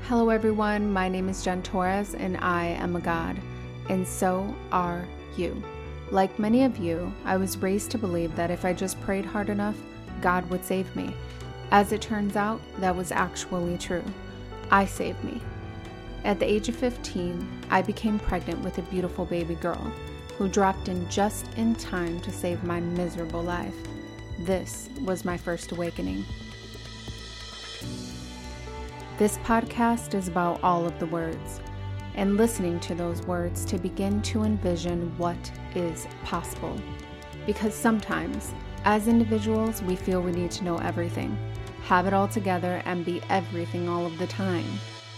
Hello everyone, my name is Jen Torres and I am a God, and so are you. Like many of you, I was raised to believe that if I just prayed hard enough, God would save me. As it turns out, that was actually true. I saved me. At the age of 15, I became pregnant with a beautiful baby girl who dropped in just in time to save my miserable life. This was my first awakening. This podcast is about all of the words and listening to those words to begin to envision what is possible. Because sometimes, as individuals, we feel we need to know everything, have it all together, and be everything all of the time.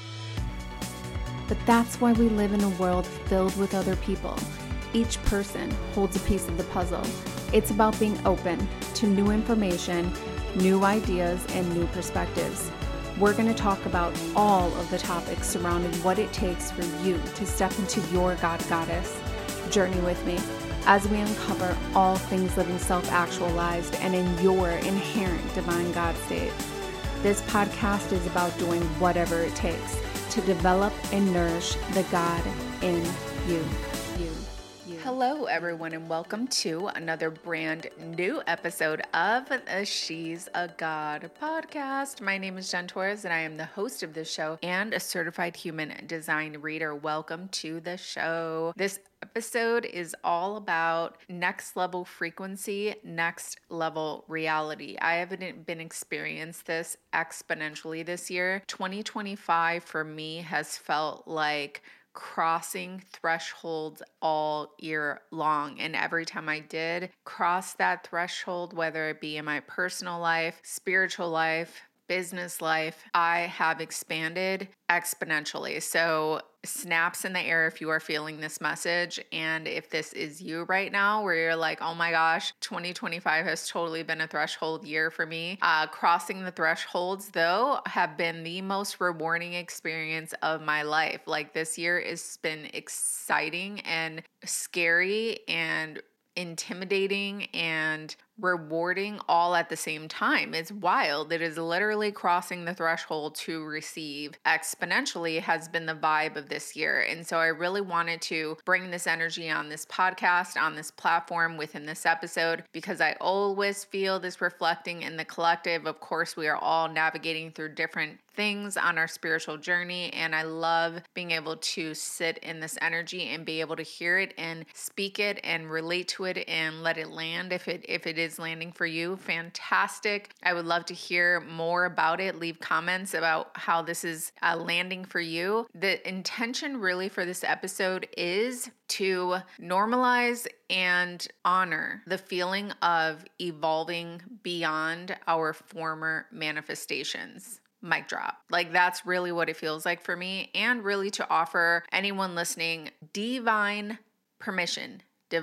But that's why we live in a world filled with other people. Each person holds a piece of the puzzle. It's about being open to new information, new ideas, and new perspectives. We're going to talk about all of the topics surrounding what it takes for you to step into your God Goddess journey with me as we uncover all things living self-actualized and in your inherent divine God state. This podcast is about doing whatever it takes to develop and nourish the God in you. Hello, everyone, and welcome to another brand new episode of the She's a God podcast. My name is Jen Torres, and I am the host of this show and a certified human design reader. Welcome to the show. This episode is all about next level frequency, next level reality. I haven't been experienced this exponentially this year. 2025 for me has felt like crossing thresholds all year long. And every time I did cross that threshold, whether it be in my personal life, spiritual life, business life, I have expanded exponentially. So snaps in the air if you are feeling this message. And if this is you right now, where you're like, oh my gosh, 2025 has totally been a threshold year for me. Crossing the thresholds, though, have been the most rewarding experience of my life. Like, this year has been exciting and scary and intimidating and rewarding all at the same time. It's wild. It is literally crossing the threshold to receive exponentially has been the vibe of this year. And so I really wanted to bring this energy on this podcast, on this platform, within this episode, because I always feel this reflecting in the collective. Of course, we are all navigating through different things on our spiritual journey, and I love being able to sit in this energy and be able to hear it and speak it and relate to it and let it land. If it is landing for you, fantastic. I would love to hear more about it. Leave comments about how this is landing for you. The intention really for this episode is to normalize and honor the feeling of evolving beyond our former manifestations. Mic drop. Like, that's really what it feels like for me, and really to offer anyone listening divine permission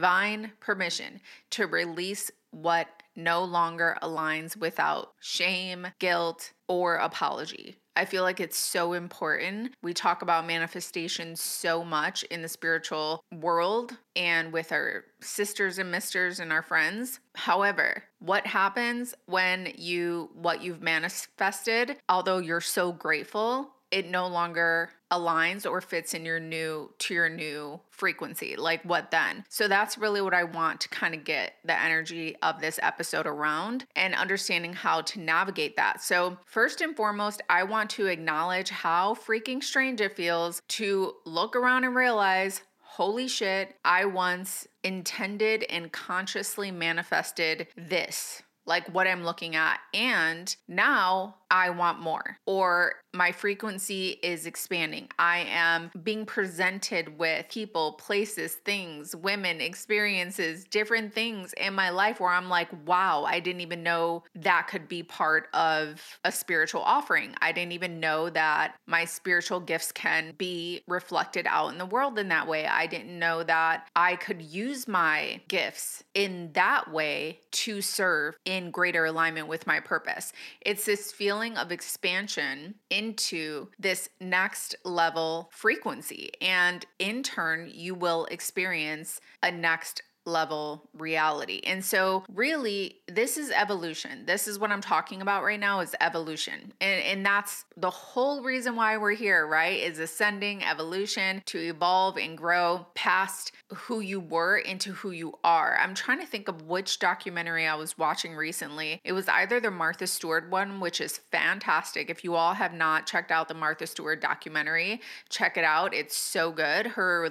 to release what no longer aligns without shame, guilt, or apology. I feel like it's so important. We talk about manifestation so much in the spiritual world and with our sisters and misters and our friends. However, what happens when what you've manifested, although you're so grateful, it no longer aligns or fits in your new frequency? Like, what then? So that's really what I want to kind of get the energy of this episode around, and understanding how to navigate that. So first and foremost, I want to acknowledge how freaking strange it feels to look around and realize, holy shit, I once intended and consciously manifested this. Like what I'm looking at, and now I want more, or my frequency is expanding. I am being presented with people, places, things, women, experiences, different things in my life where I'm like, wow, I didn't even know that could be part of a spiritual offering. I didn't even know that my spiritual gifts can be reflected out in the world in that way. I didn't know that I could use my gifts in that way to serve in greater alignment with my purpose. It's this feeling of expansion into this next level frequency. And in turn, you will experience a next level reality. And so really, this is evolution. This is what I'm talking about right now, is evolution. And that's the whole reason why we're here, right? Is ascending, evolution, to evolve and grow past who you were into who you are. I'm trying to think of which documentary I was watching recently. It was either the Martha Stewart one, which is fantastic. If you all have not checked out the Martha Stewart documentary, check it out. It's so good. Her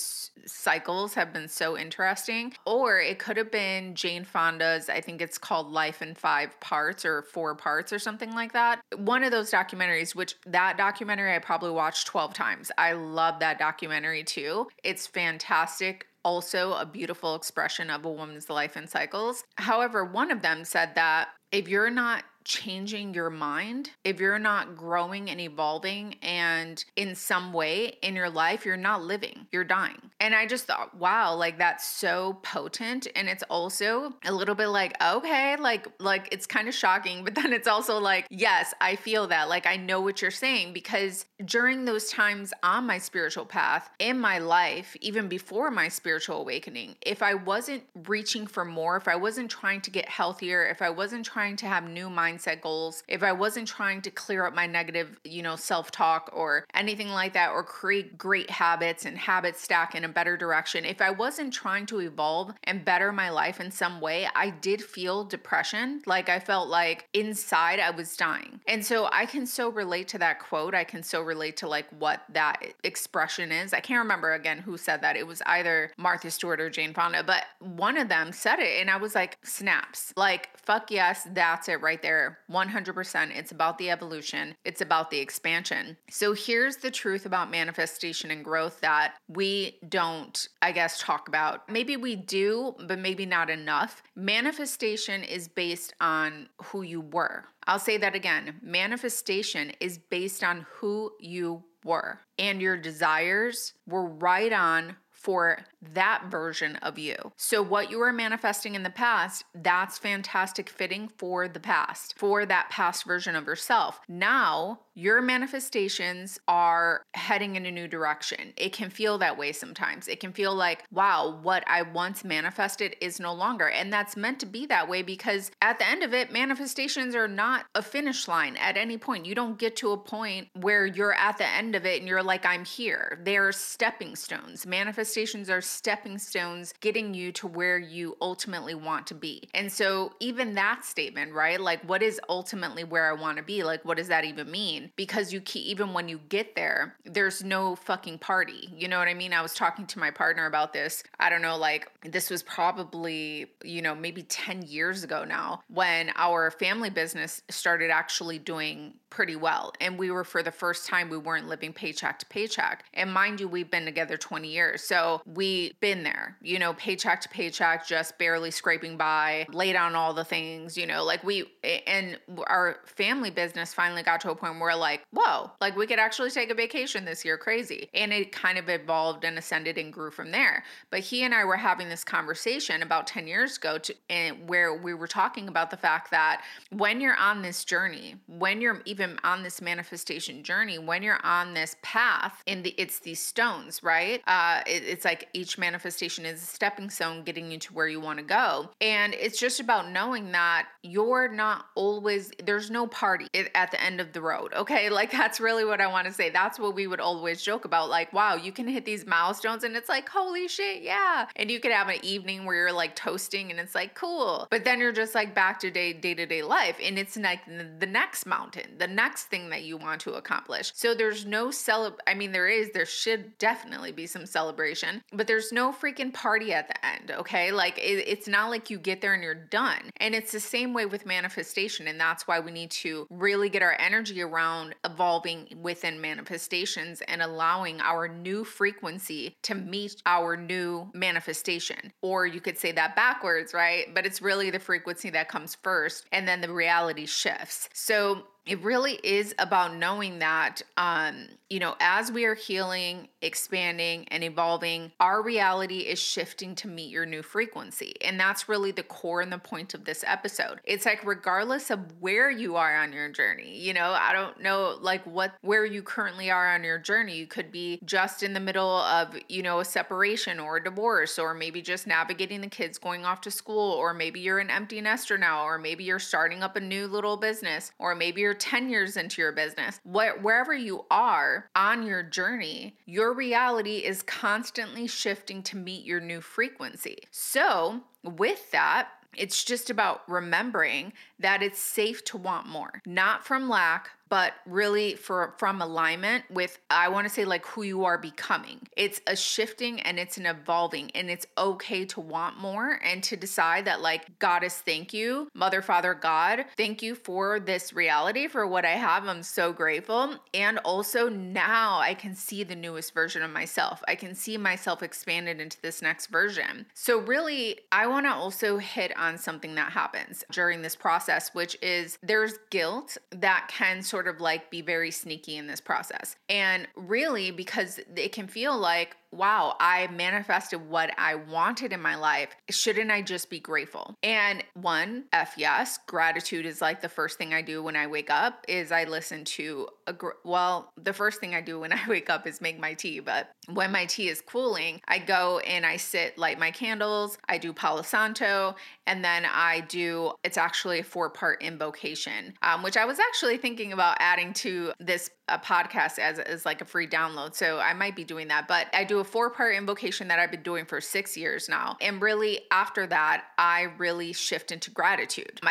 cycles have been so interesting. Or it could have been Jane Fonda's, I think it's called Life in 5 Parts or 4 Parts or something like that. One of those documentaries, which that documentary I probably watched 12 times. I love that documentary too. It's fantastic. Also a beautiful expression of a woman's life and cycles. However, one of them said that if you're not changing your mind, if you're not growing and evolving and in some way in your life, you're not living, you're dying. And I just thought, wow, like that's so potent. And it's also a little bit like, okay, like it's kind of shocking, but then it's also like, yes, I feel that. Like I know what you're saying, because during those times on my spiritual path in my life, even before my spiritual awakening, if I wasn't reaching for more, if I wasn't trying to get healthier, if I wasn't trying to have new mindset goals, if I wasn't trying to clear up my negative, self-talk or anything like that, or create great habits and habit stack in a better direction, if I wasn't trying to evolve and better my life in some way, I did feel depression. Like I felt like inside I was dying. And so I can so relate to that quote. I can so relate to like what that expression is. I can't remember again who said that. It was either Martha Stewart or Jane Fonda, but one of them said it and I was like, snaps. Like, fuck yes, that's it right there. 100%. It's about the evolution. It's about the expansion. So here's the truth about manifestation and growth that we don't, I guess, talk about. Maybe we do, but maybe not enough. Manifestation is based on who you were. I'll say that again. Manifestation is based on who you were, and your desires were right on for that version of you. So what you were manifesting in the past, that's fantastic fitting for the past, for that past version of yourself. Now, your manifestations are heading in a new direction. It can feel that way sometimes. It can feel like, wow, what I once manifested is no longer. And that's meant to be that way because at the end of it, manifestations are not a finish line at any point. You don't get to a point where you're at the end of it and you're like, I'm here. They're stepping stones. Manifestations are stepping stones getting you to where you ultimately want to be. And so even that statement, right? Like, what is ultimately where I want to be? Like, what does that even mean? Because even when you get there, there's no fucking party. You know what I mean? I was talking to my partner about this. I don't know, like this was probably, maybe 10 years ago now when our family business started actually doing pretty well. And we were, for the first time, we weren't living paycheck to paycheck. And mind you, we've been together 20 years. So we've been there, paycheck to paycheck, just barely scraping by, laid on all the things, and our family business finally got to a point where like, whoa, like we could actually take a vacation this year. Crazy. And it kind of evolved and ascended and grew from there. But he and I were having this conversation about 10 years ago where we were talking about the fact that when you're on this journey, when you're even on this manifestation journey, when you're on this path, it's these stones, right? It's like each manifestation is a stepping stone getting you to where you want to go. And it's just about knowing that you're not always, there's no party at the end of the road. Okay. Like that's really what I want to say. That's what we would always joke about. Like, wow, you can hit these milestones and it's like, holy shit. Yeah. And you could have an evening where you're like toasting and it's like, cool. But then you're just like back to day-to-day life. And it's like the next mountain, the next thing that you want to accomplish. So there's no there should definitely be some celebration, but there's no freaking party at the end. Okay. Like it's not like you get there and you're done. And it's the same way with manifestation. And that's why we need to really get our energy around evolving within manifestations and allowing our new frequency to meet our new manifestation. Or you could say that backwards, right? But it's really the frequency that comes first and then the reality shifts. So it really is about knowing that, as we are healing, expanding, and evolving, our reality is shifting to meet your new frequency. And that's really the core and the point of this episode. It's like, regardless of where you are on your journey, I don't know like where you currently are on your journey. You could be just in the middle of, a separation or a divorce, or maybe just navigating the kids going off to school, or maybe you're an empty nester now, or maybe you're starting up a new little business, or maybe you're 10 years into your business. Wherever you are on your journey, your reality is constantly shifting to meet your new frequency. So with that, it's just about remembering that it's safe to want more, not from lack, but really from alignment with, I want to say, like, who you are becoming. It's a shifting and it's an evolving, and it's okay to want more and to decide that, like, Goddess, thank you, Mother, Father, God, thank you for this reality, for what I have. I'm so grateful. And also now I can see the newest version of myself. I can see myself expanded into this next version. So really, I want to also hit on something that happens during this process, which is there's guilt that can sort of like be very sneaky in this process. And really, because it can feel like, wow, I manifested what I wanted in my life. Shouldn't I just be grateful? And yes, gratitude is like the first thing I do when I wake up is I listen to the first thing I do when I wake up is make my tea. But when my tea is cooling, I go and I light my candles, I do Palo Santo, and then it's actually a 4-part invocation, which I was actually thinking about adding to this podcast as like a free download. So I might be doing that, but I do a 4-part invocation that I've been doing for 6 years now. And really after that, I really shift into gratitude.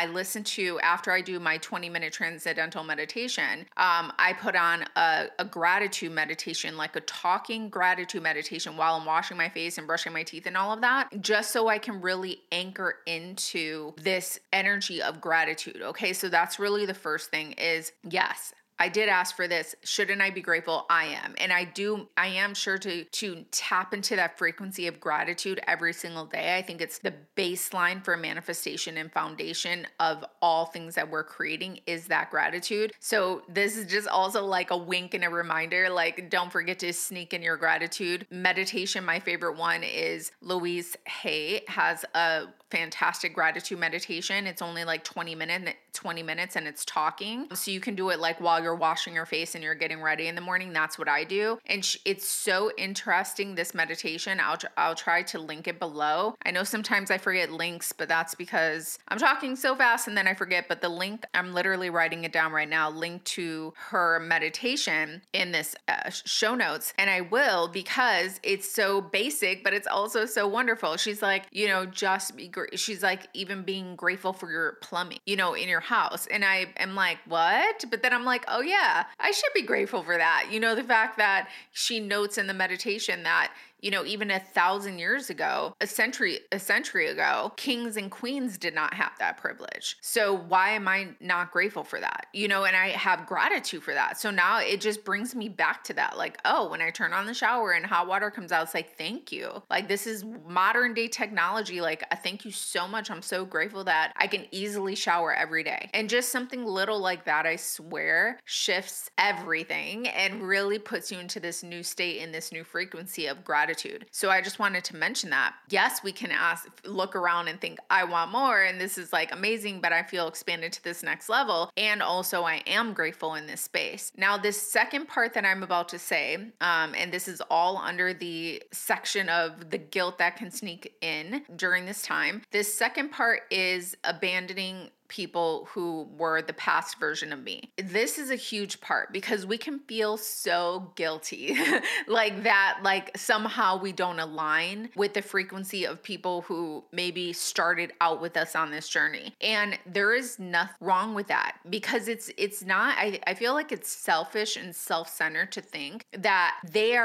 After I do my 20-minute transcendental meditation, I put on a gratitude meditation, like a talking gratitude meditation while I'm washing my face and brushing my teeth and all of that, just so I can really anchor into this energy of gratitude. Okay. So that's really the first thing is, yes, I did ask for this. Shouldn't I be grateful? I am. And I am sure to tap into that frequency of gratitude every single day. I think it's the baseline for manifestation and foundation of all things that we're creating is that gratitude. So this is just also like a wink and a reminder, like, don't forget to sneak in your gratitude meditation. My favorite one is Louise Hay has a fantastic gratitude meditation. It's only like 20 minutes and it's talking. So you can do it like while you're washing your face and you're getting ready in the morning. That's what I do. And it's so interesting, this meditation. I'll try to link it below. I know sometimes I forget links, but that's because I'm talking so fast and then I forget. But the link, I'm literally writing it down right now, link to her meditation in this show notes. And I will, because it's so basic, but it's also so wonderful. She's like, just be she's like, even being grateful for your plumbing, in your house. And I am like, what? But then I'm like, oh yeah, I should be grateful for that. The fact that she notes in the meditation that, even 1,000 years ago, a century ago, kings and queens did not have that privilege. So why am I not grateful for that? And I have gratitude for that. So now it just brings me back to that. Like, oh, when I turn on the shower and hot water comes out, it's like, thank you. Like, this is modern day technology. Like, thank you so much. I'm so grateful that I can easily shower every day. And just something little like that, I swear, shifts everything and really puts you into this new state, in this new frequency of gratitude. So I just wanted to mention that. Yes, we can look around and think, I want more, and this is like amazing, but I feel expanded to this next level. And also I am grateful in this space. Now, this second part that I'm about to say, and this is all under the section of the guilt that can sneak in during this time. This second part is abandoning people who were the past version of me. This is a huge part because we can feel so guilty like that, like somehow we don't align with the frequency of people who maybe started out with us on this journey. And there is nothing wrong with that, because it's not, I feel like it's selfish and self-centered to think that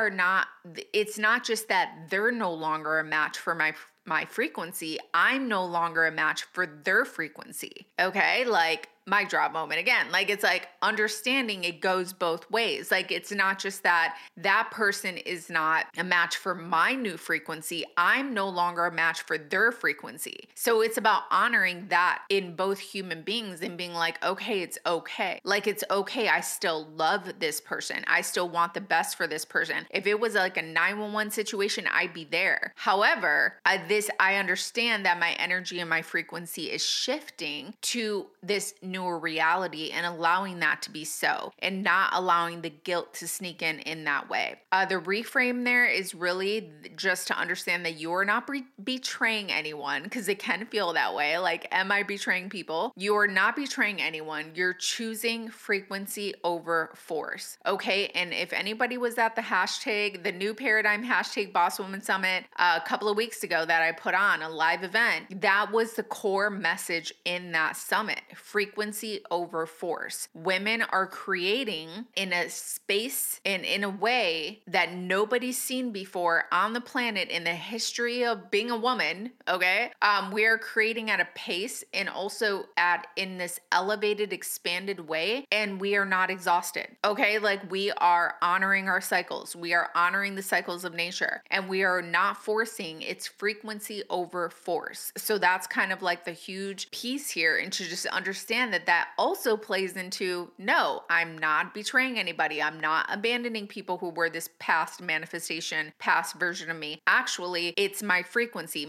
it's not just that they're no longer a match for my frequency. I'm no longer a match for their frequency. Okay. Like, mic drop moment again. Like, it's like understanding it goes both ways. Like, it's not just that that person is not a match for my new frequency. I'm no longer a match for their frequency. So it's about honoring that in both human beings and being like, okay, it's okay. Like, it's okay. I still love this person. I still want the best for this person. If it was like a 911 situation, I'd be there. However, I understand that my energy and my frequency is shifting to this newer reality and allowing that to be so, and not allowing the guilt to sneak in that way. The reframe there is really just to understand that you're not betraying anyone, because it can feel that way. Like, am I betraying people? You're not betraying anyone. You're choosing frequency over force. Okay. And if anybody was at the new paradigm hashtag Boss Woman Summit a couple of weeks ago that I put on a live event, that was the core message in that summit: frequency over force. Women are creating in a space and in a way that nobody's seen before on the planet in the history of being a woman. Okay. We are creating at a pace and also in this elevated, expanded way, and we are not exhausted. Okay. Like, we are honoring our cycles. We are honoring the cycles of nature, and we are not forcing its frequency over force. So that's kind of like the huge piece here, and to just understand that also plays into, no, I'm not betraying anybody. I'm not abandoning people who were this past manifestation, past version of me. Actually, it's my frequency.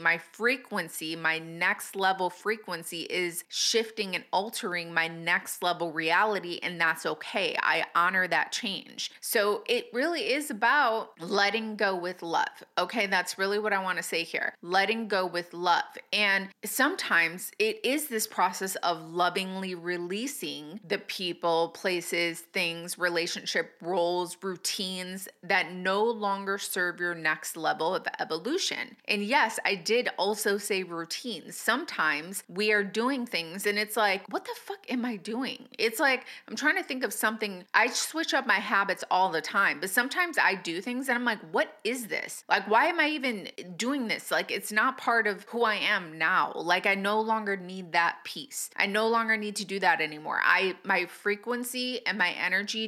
My next level frequency is shifting and altering my next level reality, and that's okay. I honor that change. So it really is about letting go with love. Okay, that's really what I want to say here. Letting go with love. And sometimes it is this process of lovingly releasing the people, places, things, relationship roles, routines that no longer serve your next level of evolution. And yes, I did also say routines. Sometimes we are doing things and it's like, what the fuck am I doing? It's like, I'm trying to think of something. I switch up my habits all the time, but sometimes I do things and I'm like, what is this? Like, why am I even doing this? Like, it's not part of who I am now. Like, I no longer need that piece. I no longer need to do that anymore. My frequency and my energy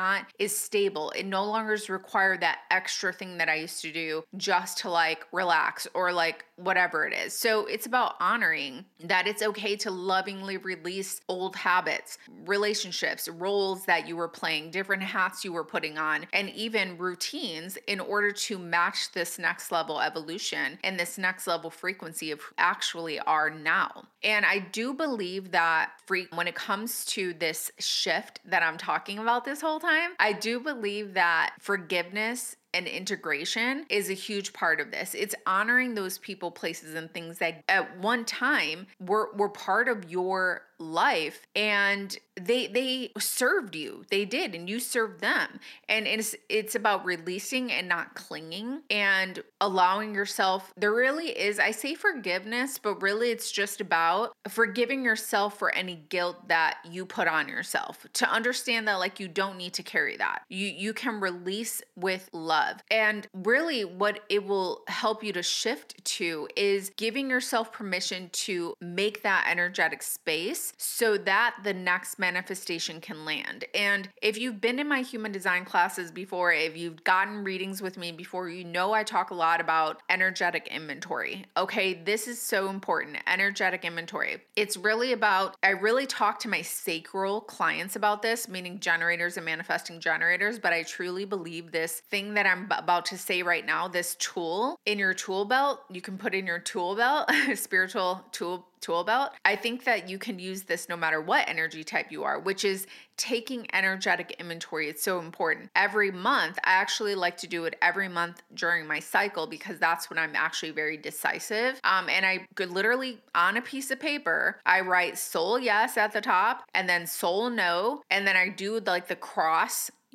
is stable. It no longer requires that extra thing that I used to do just to like relax or like whatever it is. So it's about honoring that it's okay to lovingly release old habits, relationships, roles that you were playing, different hats you were putting on, and even routines in order to match this next level evolution and this next level frequency of who actually are now. And I do believe that when it comes to this shift that I'm talking about this whole time, I do believe that forgiveness and integration is a huge part of this. It's honoring those people, places, and things that at one time were part of your life, and they served you. They did, and you served them. And it's about releasing and not clinging and allowing yourself. There really is, I say forgiveness, but really it's just about forgiving yourself for any guilt that you put on yourself, to understand that like you don't need to carry that. You can release with love. And really what it will help you to shift to is giving yourself permission to make that energetic space so that the next manifestation can land. And if you've been in my human design classes before, if you've gotten readings with me before, you know I talk a lot about energetic inventory. Okay, this is so important. Energetic inventory. It's really about, I really talk to my sacral clients about this, meaning generators and manifesting generators, but I truly believe this thing that I'm about to say right now, this tool in your tool belt, you can put in your tool belt, spiritual tool belt. I think that you can use this no matter what energy type you are, which is taking energetic inventory. It's so important. Every month, I actually like to do it every month during my cycle because that's when I'm actually very decisive. And I could literally on a piece of paper, I write soul yes at the top and then soul no. And then I do like the cross,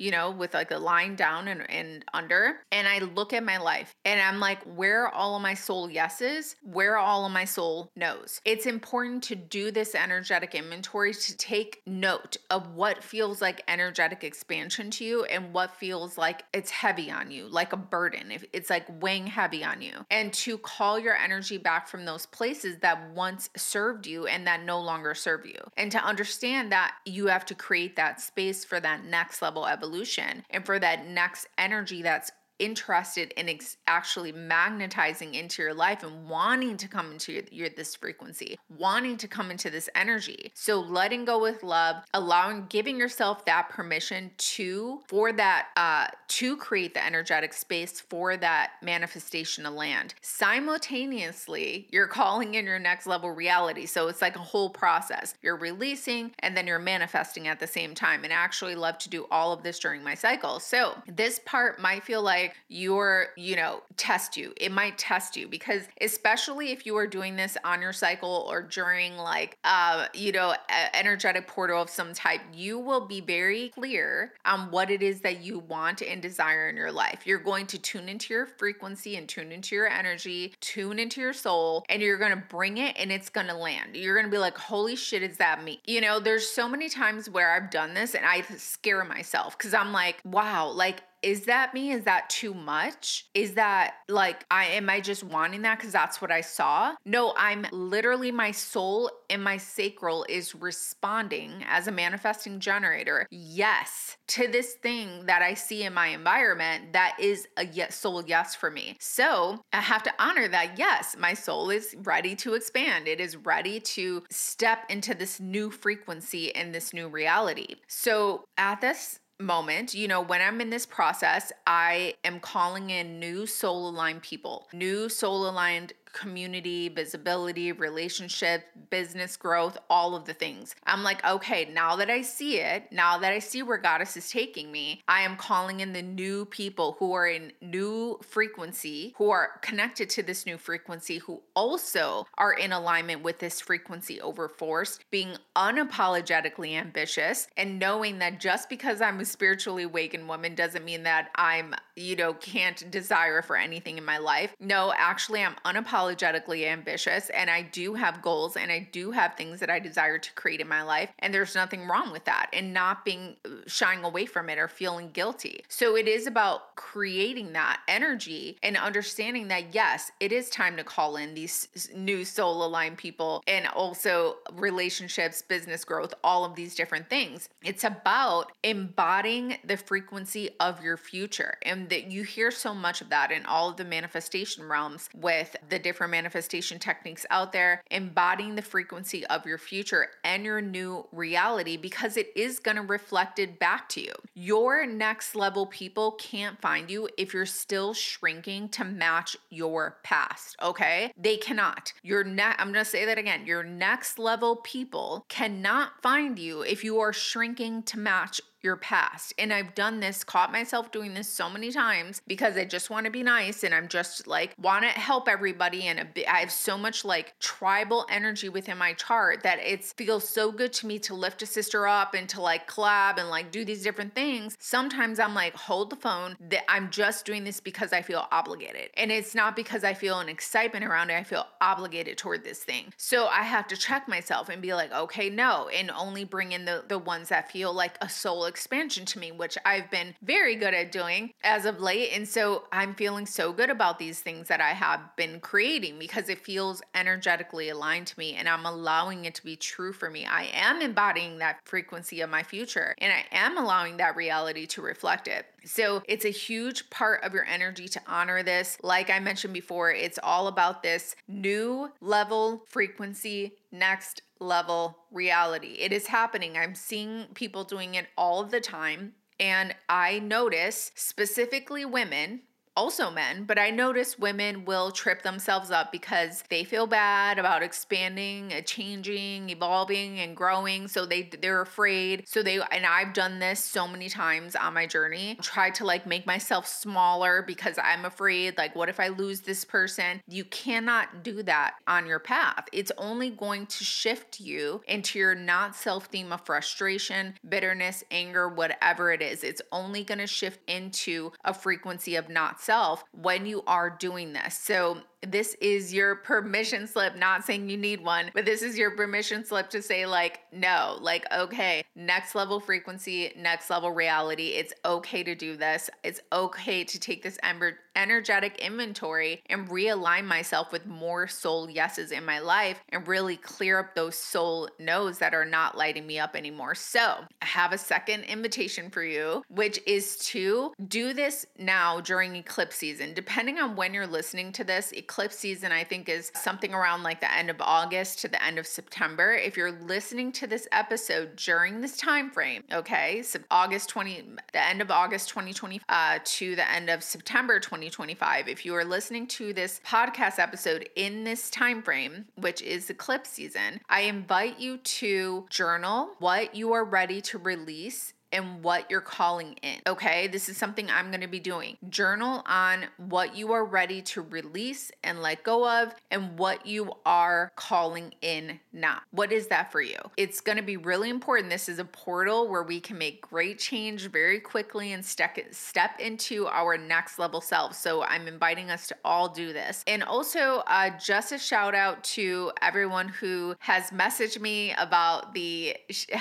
with like a line down and under. And I look at my life and I'm like, where are all of my soul yeses? Where are all of my soul no's? It's important to do this energetic inventory to take note of what feels like energetic expansion to you and what feels like it's heavy on you, like a burden. If it's like weighing heavy on you, and to call your energy back from those places that once served you and that no longer serve you. And to understand that you have to create that space for that next level evolution and for that next energy that's interested in actually magnetizing into your life and wanting to come into this frequency, wanting to come into this energy. So letting go with love, giving yourself that permission to create the energetic space for that manifestation to land. Simultaneously, you're calling in your next level reality. So it's like a whole process. You're releasing and then you're manifesting at the same time. And I actually love to do all of this during my cycle. So this part might feel like test you. It might test you because especially if you are doing this on your cycle or during energetic portal of some type, you will be very clear on what it is that you want and desire in your life. You're going to tune into your frequency and tune into your energy, tune into your soul, and you're going to bring it and it's going to land. You're going to be like, holy shit, is that me? There's so many times where I've done this and I scare myself because I'm like, wow, like, is that me? Is that too much? Is that like, am I just wanting that because that's what I saw? No, I'm literally, my soul and my sacral is responding as a manifesting generator. Yes, to this thing that I see in my environment that is a soul yes for me. So I have to honor that. Yes, my soul is ready to expand. It is ready to step into this new frequency and this new reality. So at this moment, when I'm in this process, I am calling in new soul aligned people, new soul aligned community, visibility, relationship, business growth, all of the things. I'm like, okay, now that I see it, now that I see where Goddess is taking me, I am calling in the new people who are in new frequency, who are connected to this new frequency, who also are in alignment with this frequency over force, being unapologetically ambitious and knowing that just because I'm a spiritually awakened woman doesn't mean that I'm, can't desire for anything in my life. No, actually, I'm unapologetically ambitious and I do have goals and I do have things that I desire to create in my life. And there's nothing wrong with that and not shying away from it or feeling guilty. So it is about creating that energy and understanding that, yes, it is time to call in these new soul aligned people and also relationships, business growth, all of these different things. It's about embodying the frequency of your future. And that you hear so much of that in all of the manifestation realms with the different manifestation techniques out there, embodying the frequency of your future and your new reality, because it is going to reflect it back to you. Your next level people can't find you if you're still shrinking to match your past, okay? They cannot. I'm going to say that again. Your next level people cannot find you if you are shrinking to match your past. And I've caught myself doing this so many times because I just want to be nice and I'm just like, want to help everybody. And I have so much like tribal energy within my chart that it feels so good to me to lift a sister up and to like collab and like do these different things. Sometimes I'm like, hold the phone, that I'm just doing this because I feel obligated. And it's not because I feel an excitement around it. I feel obligated toward this thing. So I have to check myself and be like, okay, no, and only bring in the ones that feel like a soul expansion to me, which I've been very good at doing as of late. And so I'm feeling so good about these things that I have been creating because it feels energetically aligned to me and I'm allowing it to be true for me. I am embodying that frequency of my future and I am allowing that reality to reflect it. So it's a huge part of your energy to honor this. Like I mentioned before, it's all about this new level frequency, next level reality. It is happening. I'm seeing people doing it all the time. And I notice specifically women also men, but I notice women will trip themselves up because they feel bad about expanding, changing, evolving, and growing. So they're afraid. And I've done this so many times on my journey, try to like make myself smaller because I'm afraid, like, what if I lose this person? You cannot do that on your path. It's only going to shift you into your not self theme of frustration, bitterness, anger, whatever it is. It's only going to shift into a frequency of not self when you are doing this. So this is your permission slip, not saying you need one, but this is your permission slip to say like, no, like, okay, next level frequency, next level reality. It's okay to do this. It's okay to take this energetic inventory and realign myself with more soul yeses in my life and really clear up those soul no's that are not lighting me up anymore. So I have a second invitation for you, which is to do this now during eclipse season. Depending on when you're listening to this, eclipse season, I think, is something around like the end of August to the end of September. If you're listening to this episode during this time frame, okay, so the end of August 2020 to the end of September 2025. If you are listening to this podcast episode in this time frame, which is eclipse season, I invite you to journal what you are ready to release and what you're calling in. Okay, this is something I'm going to be doing. Journal on what you are ready to release and let go of and what you are calling in now. What is that for you? It's going to be really important. This is a portal where we can make great change very quickly and step into our next level selves. So I'm inviting us to all do this. And also just a shout out to everyone who has messaged me about the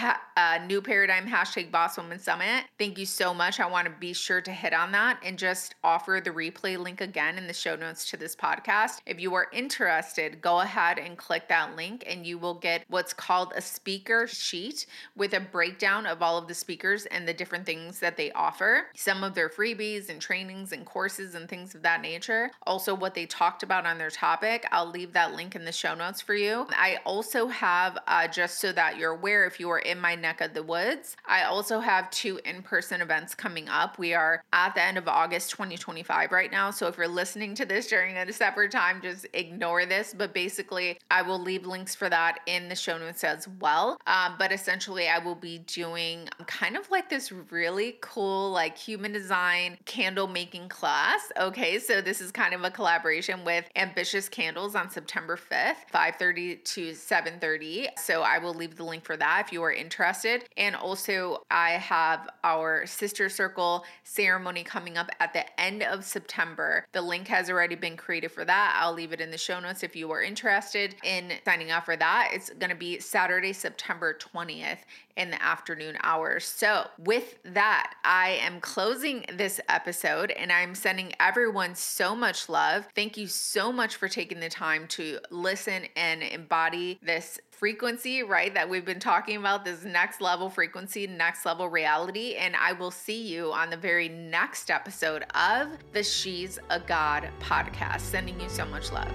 New Paradigm #BossWoman Summit. Thank you so much. I want to be sure to hit on that and just offer the replay link again in the show notes to this podcast. If you are interested, go ahead and click that link and you will get what's called a speaker sheet with a breakdown of all of the speakers and the different things that they offer, some of their freebies and trainings and courses and things of that nature. Also what they talked about on their topic. I'll leave that link in the show notes for you. I also have, just so that you're aware, if you are in my neck of the woods, I also have 2 in-person events coming up. We are at the end of August 2025 right now. So if you're listening to this during a separate time, just ignore this. But basically, I will leave links for that in the show notes as well. But essentially, I will be doing kind of like this really cool, like human design candle making class. Okay, so this is kind of a collaboration with Ambitious Candles on September 5th, 5:30 to 7:30. So I will leave the link for that if you are interested. And also, I have our Sister Circle ceremony coming up at the end of September. The link has already been created for that. I'll leave it in the show notes if you are interested in signing up for that. It's going to be Saturday, September 20th in the afternoon hours. So with that, I am closing this episode and I'm sending everyone so much love. Thank you so much for taking the time to listen and embody this frequency, right? That we've been talking about, this next level frequency, next level reality. And I will see you on the very next episode of the She's a God podcast. Sending you so much love.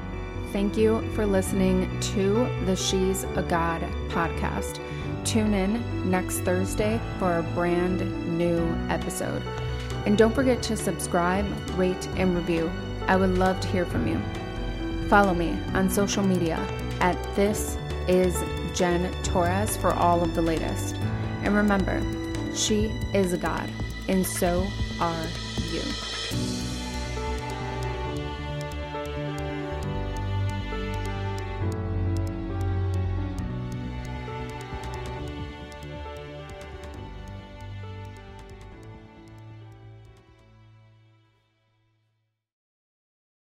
Thank you for listening to the She's a God podcast. Tune in next Thursday for a brand new episode. And don't forget to subscribe, rate, and review. I would love to hear from you. Follow me on social media at This Is Jen Torres for all of the latest. And remember, she is a God, and so are you.